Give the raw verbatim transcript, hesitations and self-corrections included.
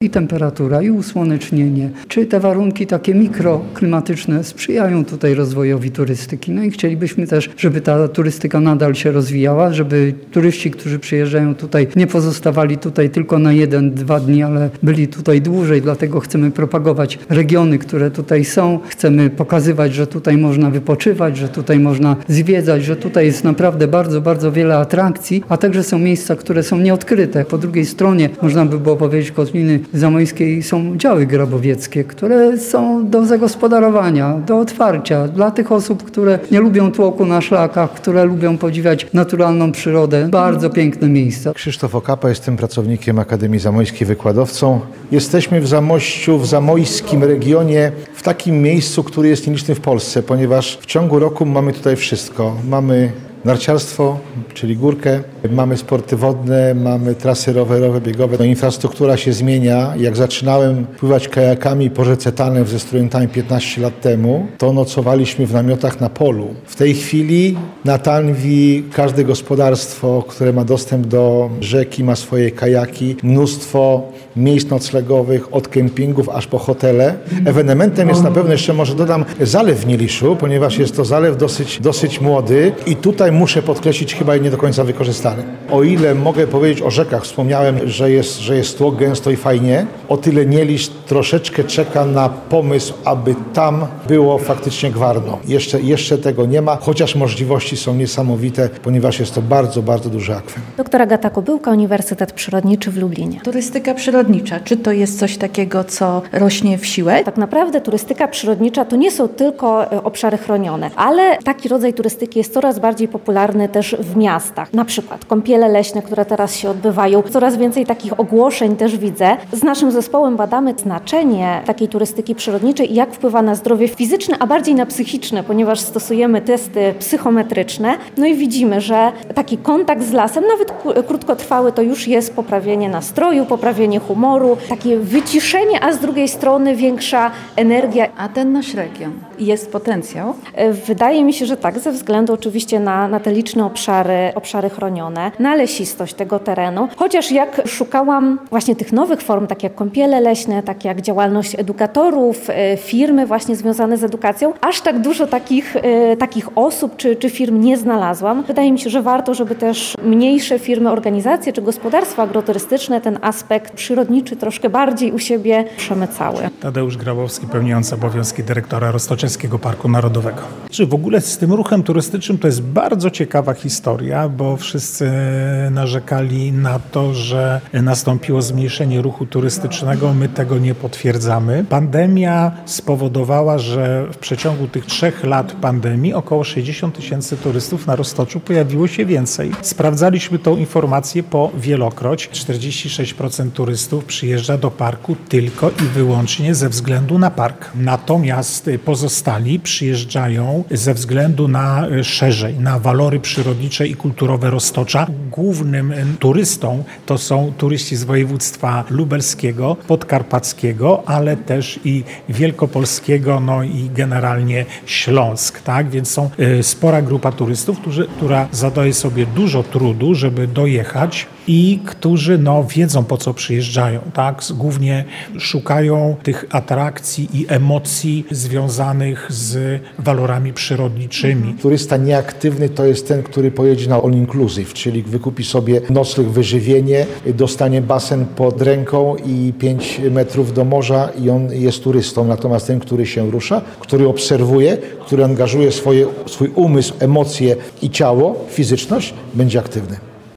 I temperatura, i usłonecznienie, czy te warunki takie mikroklimatyczne sprzyjają tutaj rozwojowi turystyki. No i chcielibyśmy też, żeby ta turystyka nadal się rozwijała, żeby turyści, którzy przyjeżdżają tutaj, nie pozostawali tutaj tylko na jeden, dwa dni, ale byli tutaj dłużej, dlatego chcemy propagować regiony, które tutaj są. Chcemy pokazywać, że tutaj można wypoczywać, że tutaj można zwiedzać, że tutaj jest naprawdę bardzo, bardzo wiele atrakcji, a także są miejsca, które są nieodkryte. Po drugiej stronie, można by było powiedzieć, Kotliny Zamojskiej są działy grabowieckie, które są do zagospodarowania, do otwarcia dla tych osób, które nie lubią tłoku na szlakach, które lubią podziwiać naturalną przyrodę. Bardzo piękne miejsca. Krzysztof Okapa, jestem pracownikiem Akademii Zamojskiej, wykładowcą. Jesteśmy w Zamościu, w zamojskim regionie, w takim miejscu, który jest nieliczny w Polsce, ponieważ w ciągu roku mamy tutaj wszystko. Mamy narciarstwo, czyli górkę, mamy sporty wodne, mamy trasy rowerowe, biegowe. No, infrastruktura się zmienia. Jak zaczynałem pływać kajakami po rzece Tanew ze studentami piętnaście lat temu, to nocowaliśmy w namiotach na polu. W tej chwili na Tanwi każde gospodarstwo, które ma dostęp do rzeki, ma swoje kajaki, mnóstwo miejsc noclegowych, od kempingów aż po hotele. Ewenementem jest na pewno, jeszcze może dodam, zalew w Nieliszu, ponieważ jest to zalew dosyć, dosyć młody i tutaj muszę podkreślić, chyba nie do końca wykorzystany. O ile mogę powiedzieć o rzekach, wspomniałem, że jest, że jest tło gęsto i fajnie, o tyle Nielisz troszeczkę czeka na pomysł, aby tam było faktycznie gwarno. Jeszcze, jeszcze tego nie ma, chociaż możliwości są niesamowite, ponieważ jest to bardzo, bardzo duży akwen. Doktor Agata Kobyłka, Uniwersytet Przyrodniczy w Lublinie. Turystyka przyrodnicza, czy to jest coś takiego, co rośnie w siłę? Tak naprawdę turystyka przyrodnicza to nie są tylko obszary chronione, ale taki rodzaj turystyki jest coraz bardziej popularny też w miastach. Na przykład kąpiele leśne, które teraz się odbywają. Coraz więcej takich ogłoszeń też widzę. Z naszym zespołem badamy znaczenie takiej turystyki przyrodniczej i jak wpływa na zdrowie fizyczne, a bardziej na psychiczne, ponieważ stosujemy testy psychometryczne. No i widzimy, że taki kontakt z lasem, nawet krótkotrwały, to już jest poprawienie nastroju, poprawienie humoru, takie wyciszenie, a z drugiej strony większa energia. A ten nasz region, jest potencjał? Wydaje mi się, że tak, ze względu oczywiście na, na te liczne obszary, obszary chronione, na lesistość tego terenu. Chociaż jak szukałam właśnie tych nowych form, tak jak kąpiele leśne, tak jak działalność edukatorów, firmy właśnie związane z edukacją, aż tak dużo takich, takich osób czy, czy firm nie znalazłam. Wydaje mi się, że warto, żeby też mniejsze firmy, organizacje czy gospodarstwa agroturystyczne ten aspekt przyrodniczy troszkę bardziej u siebie przemycały. Tadeusz Grabowski, pełniący obowiązki dyrektora Roztoczewskiego Parku Narodowego. Czy w ogóle z tym ruchem turystycznym to jest bardzo ciekawa historia, bo wszyscy narzekali na to, że nastąpiło zmniejszenie ruchu turystycznego. My tego nie potwierdzamy. Pandemia spowodowała, że w przeciągu tych trzech lat pandemii około sześćdziesiąt tysięcy turystów na Roztoczu pojawiło się więcej. Sprawdzaliśmy tą informację po wielokroć. czterdzieści sześć procent turystów przyjeżdża do parku tylko i wyłącznie ze względu na park. Natomiast pozostali przyjeżdżają ze względu na szerzej, na walory przyrodnicze i kulturowe Roztocza. Głównym turystą to są turyści z województwa lubelskiego, podkarpackiego, ale też i wielkopolskiego, no i generalnie Śląsk, tak? Więc są y, spora grupa turystów, którzy, która zadaje sobie dużo trudu, żeby dojechać i którzy no, wiedzą, po co przyjeżdżają, tak? Głównie szukają tych atrakcji i emocji związanych z walorami przyrodniczymi. Turysta nieaktywny to jest ten, który pojedzie na all inclusive, czyli wykupi sobie nocleg, wyżywienie, dostanie basen pod ręką i pięć metrów do morza i on jest turystą. Natomiast ten, który się rusza, który obserwuje, który angażuje swoje, swój umysł, emocje i ciało, fizyczność, będzie aktywny.